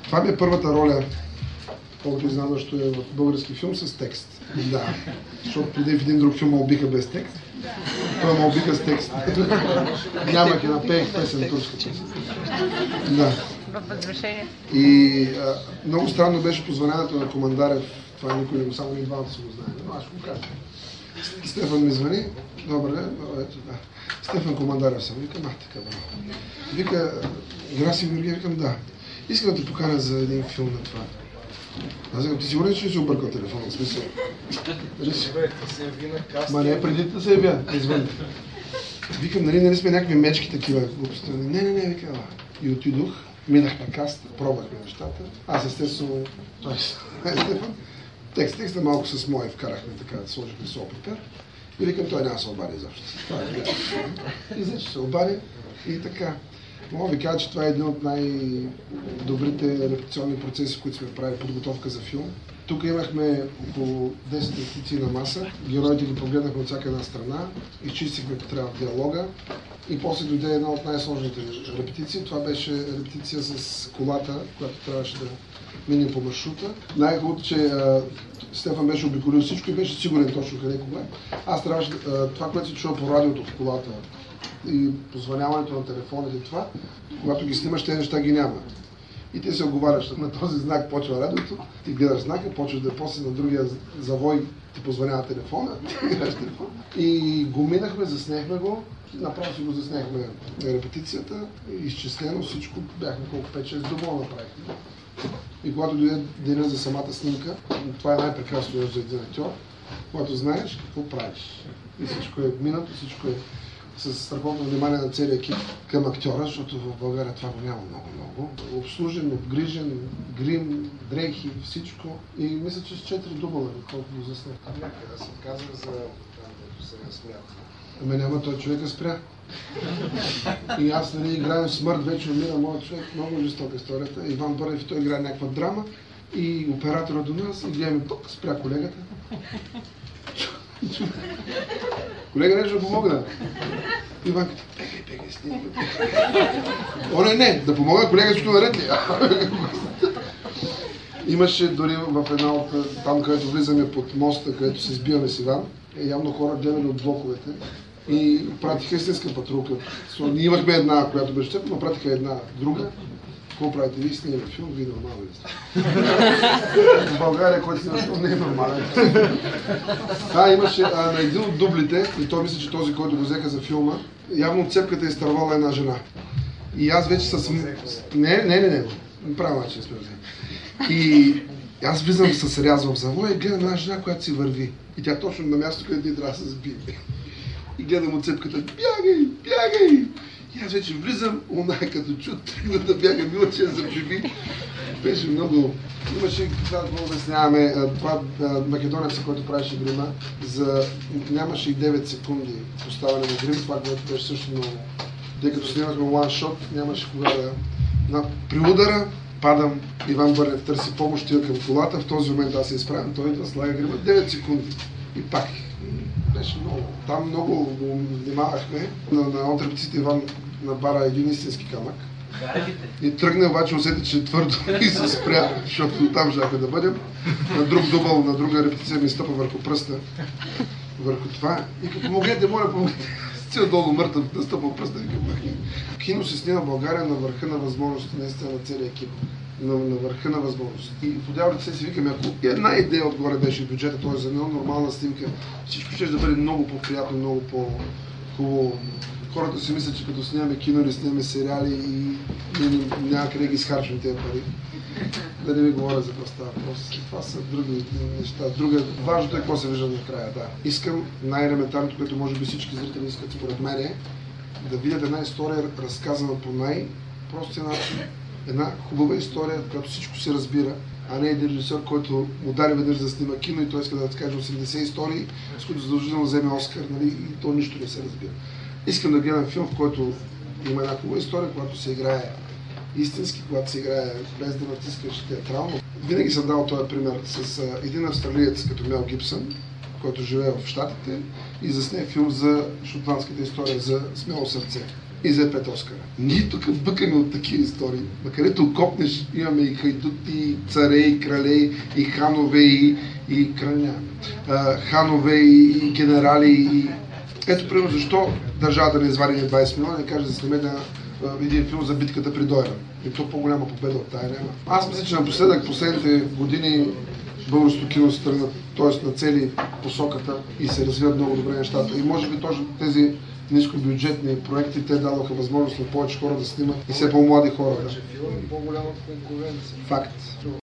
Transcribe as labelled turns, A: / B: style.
A: Това ми е първата роля, колкото знам, защо е в български филм с текст. Да, защото преди в един друг филм ме убиха без текст. Той ме убиха с текст. Нямах и напеех песен турска песен. Да. И много странно беше позвънянето на Командарев. Това никой не го, само ние двамата си го знаем, но аз ще го кажа. Стефан ми звъни. Добре, ето да. Стефан Командарев съм. Викам, така, браво. Вика, Граси Георгиев, викам, да. Искам да те поканя за един филм на това. Аз викам, ти сигурен, че си объркал телефона, в смисъл? Ма не, преди да се явя, извън. Викам, нали сме някакви мечки такива глупости. Не, вика, и отидох, минах на каста, пробвахме нещата. Аз естествено, Стефан, текста малко с мое вкарахме така, сложихме солпитър. И викам, той няма се обади изобщо. И значи се обади и така. Мога ви кажа, че това е един от най-добрите репетиционни процеси, които сме правили подготовка за филм. Тук имахме около 10 репетиции на маса. Героите ги погледнахме от всяка една страна, изчистихме по трябва диалога и после дойде една от най-сложните репетиции. Това беше репетиция с колата, която трябваше да мине по маршрута. Най-хубавото, че Стефан беше обиколил всичко и беше сигурен точно къде кога. Аз трябваше това, което се чува по радиото в колата и позвъняването на телефоните, това, когато ги снимаш, тези неща ги няма. И ти се оговаряш на този знак, почва радиото, ти гледаш знака, почваш да после на другия завой ти позвънява телефона, ти гледаш телефона. И го минахме, заснехме го, направо си го заснехме на репетицията, изчислено всичко, бяхме колко 5-6 дубла направихме. И когато дойде деня за самата снимка, това е най-прекрасно за един актьор, когато знаеш какво правиш. И всичко е минато, всичко е с страхотно внимание на целия екип към актьора, защото в България това го няма много. Обслужен, обгрижен, грим, дрехи, всичко. И мисля, че с 4 дубла, колко го заснех. Някъде да се казва за там, дето се смят. Ами няма, той човека спря. И аз играем смърт, вече умира моят човек, много жестока историята. Иван Бърнев, той играе някаква драма и оператора до нас и гледаме, тук спря колегата. Колега, нещо да помогна. Иван като, бегай, снимай. О, не, да помогна колега, защото наред ли? Имаше дори в една от там, където влизаме под моста, където се сбиваме с Иван, явно хора гледали от блоковете и пратиха истинска патрулка. Ние имахме една, която беше тъпа, но пратиха една друга. Какво правите? Вие снимаме филм, вие нормално ли сте? В България, който снима филм, не е нормален. Имаше на един от дублите, и той мисля, че този, който го взеха за филма, явно цепката е изтървала една жена. И аз вече с... Не. Правилно начин сме взели. И аз влизам с ряз в завоя и гледам една жена, която си върви. И тя точно на място, където ние трябва да се сбие. И гледам от цепката, бягай! И аз вече влизам, она като чуд, тръгна да бяга, мила, че я заживи. Беше много... Имаше, това да обясняваме, това македонеца, който правеше грима, нямаше и 9 секунди поставяне на грим, това, което беше също много... Тъй като снимахме one-shot, нямаше кога да... При удара падам, Иван Бърнев търси помощ, тия към колата, в този момент аз се изправям, той идва, слага грима, 9 секунди. И пак. Беше много. Там много го внимавахме. На отрепците Иван набара един истински камък. И тръгне, обаче усети, че е твърдо и се спря, защото там жаха да бъдем. На друг дубъл, на друга репетиция ми стъпа върху пръста. Върху това. И като помогнете, моля, помогнете. Цел долу мъртъв, да стъпа пръста и към махни. Кино се снима в България на върха на възможности, наистина на целия екип. На върха на възможности. И по дяволите си викаме, ако една идея отгоре беше бюджета, т.е. за една нормална снимка, всичко ще да бъде много по-приятно, много по-хубаво. Хората си мислят, че като снимаме кино или снимаме сериали и няма къде ги изхарчваме тези пари. Да не ви говоря за какво става въпрос. Това са други неща. Важното е какво се вижда накрая. Да. Искам най-елементарното, което може би всички зрители искат според мен е да видят една история, разказана по най-простия начин. Една хубава история, в която всичко се разбира, а не един режисьор, който му даде веднъж да снима кино и той иска да каже 80 истории, с които задължително вземе Оскар, нали, и то нищо не се разбира. Искам да гледам филм, в който има една хубава история, когато се играе истински, когато се играе без да натискаш театрално. Винаги съм дал този пример с един австралиец като Мел Гибсън, който живее в Щатите и засне филм за шотландската история за Смело сърце. и взе 5 Оскара. Ние тук бъкаме от такива истории. Където копнеш, имаме и хайдути, и царе, и крале, и ханове, и краля. Ханове, и генерали. И... Ето, примерно, защо държавата не извади 20 милиона и каже да сниме един филм за битката при Дойран. И то по-голяма победа от тая няма. Аз мисля, че напоследък, последните години, българското кино се тръгна, т.е. на цели посоката и се развиват много добре нещата. И може би точно тези нискобюджетни проекти, те дадоха възможност на повече хора да снимат и все по-млади хора.
B: По-голяма конкуренция.
A: Факт.